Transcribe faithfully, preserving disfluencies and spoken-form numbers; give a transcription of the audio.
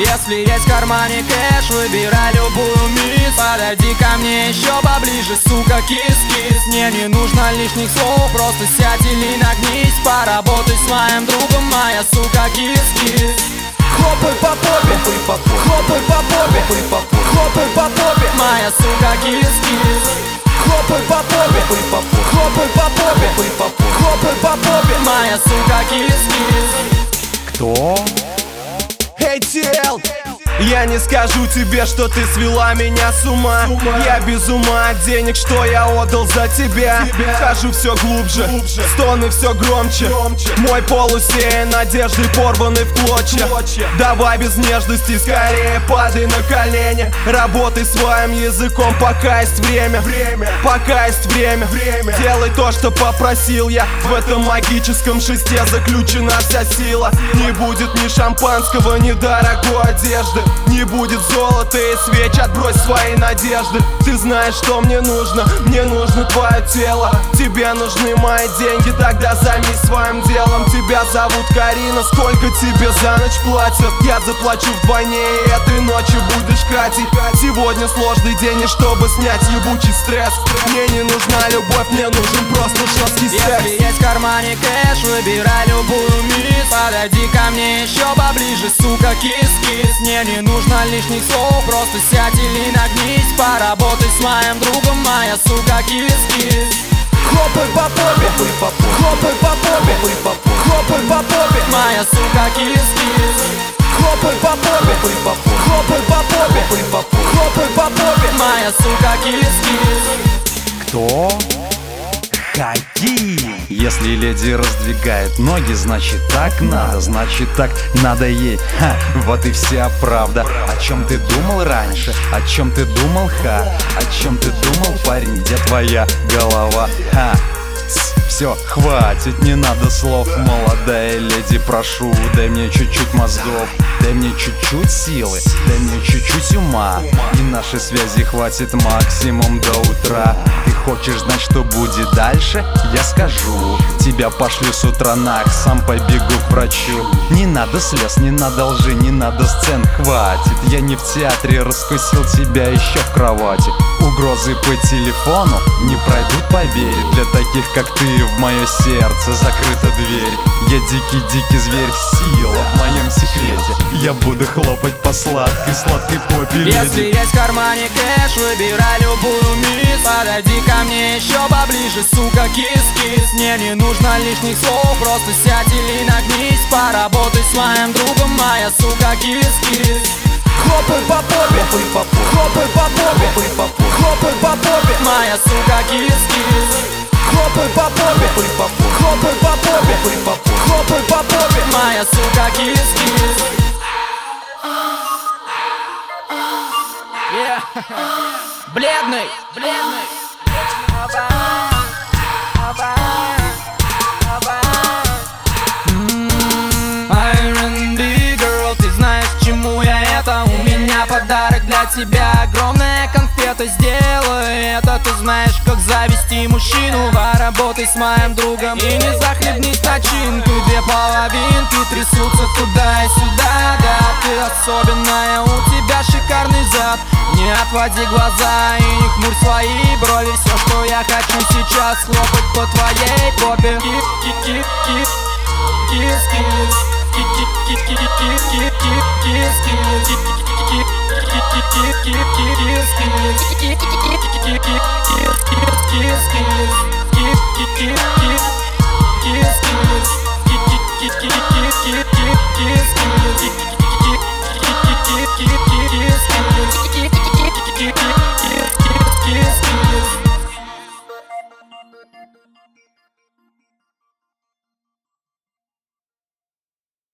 Если есть в кармане кэш, выбирай любую мисс. Подойди ко мне еще поближе, сука, кис-кис. Мне не нужно лишних слов, просто сядь или нагнись. Поработай с моим другом, моя сука, кис-кис. Хлопай по попе, хлопай по попе, хлопай по попе, моя сука, кис-кис. Хлопай по попе, хлопай по попе, хлопай по попе, моя сука, кис-кис. Кто? Эй, ти эл! Я не скажу тебе, что ты свела меня с ума. Я без ума от денег, что я отдал за тебя. Хожу все глубже, стоны все громче. Мой пол усеян надеждой, порванный в клочья. Давай без нежности, скорее падай на колени. Работай своим языком, пока есть время. Пока есть время. Делай то, что попросил я. В этом магическом шесте заключена вся сила. Не будет ни шампанского, ни дорогой одежды. Не будет золота и свеч, отбрось свои надежды. Ты знаешь, что мне нужно, мне нужно твое тело. Тебе нужны мои деньги, тогда займись своим делом. Тебя зовут Карина, сколько тебе за ночь платят? Я заплачу вдвойне, и этой ночью будешь катить. Сегодня сложный день, и чтобы снять ебучий стресс, мне не нужна любовь, мне нужен просто жесткий секс. Если есть в кармане кэш, выбирай любую мисс. Подойди ко мне еще поближе, сука, кис-кис. Мне не нужно лишних слов, просто сядь или нагнись. Поработай с моим другом, моя сука, кис-кис. Хлопай по попе, хлопай по попе, хлопай по попе, моя сука, кис-кис. Хлопай по попе, хлопай по попе, хлопай по попе, моя сука, кис-кис. Кто? Ходи! Если леди раздвигает ноги, значит так надо, значит так надо ей. Ха, вот и вся правда. О чем ты думал раньше? О чем ты думал, ха? О чем ты думал, парень? Где твоя голова? Ха! Все, хватит, не надо слов. Молодая леди, прошу, дай мне чуть-чуть мозгов. Дай мне чуть-чуть силы, дай мне чуть-чуть ума. И нашей связи хватит максимум до утра. Ты хочешь знать, что будет дальше? Я скажу. Тебя пошлю с утра нах, сам побегу к врачу. Не надо слез, не надо лжи, не надо сцен, хватит. Я не в театре, раскусил тебя еще в кровати. Угрозы по телефону не пройдут, поверь. Для таких, как ты, в мое сердце закрыта дверь. Я дикий-дикий зверь, сила в моем секрете. Я буду хлопать по сладкой, сладкой попе леди. Если есть в кармане кэш, выбирай любую мисс. Подойди ко мне еще поближе, сука, кис-кис. Мне не нужно лишних слов, просто сядь или нагнись. Поработай с моим другом, моя сука, кис-кис. Хлопай по попе, хлопай по попе, хлопай по попе, моя сука, кис-кис. Хлопай по попе, хлопай по попе, хлопай по попе, моя сука, кис-кис. Yeah. Бледный, бледный. Iron B, girl, ты знаешь, к чему я это? У меня подарок для тебя, огромная конфета, сделай это. Ты знаешь, как завести мужчину, поработай с моим другом и не захлебнись начинку. Две половинки трясутся туда и сюда, да, ты особенная, у тебя шикарный зад. Не отводи глаза и не хмурь свои брови. Все, что я хочу сейчас, хлопать по твоей попе. Кис-кис, кис-кис, кис-кис, кис-кис.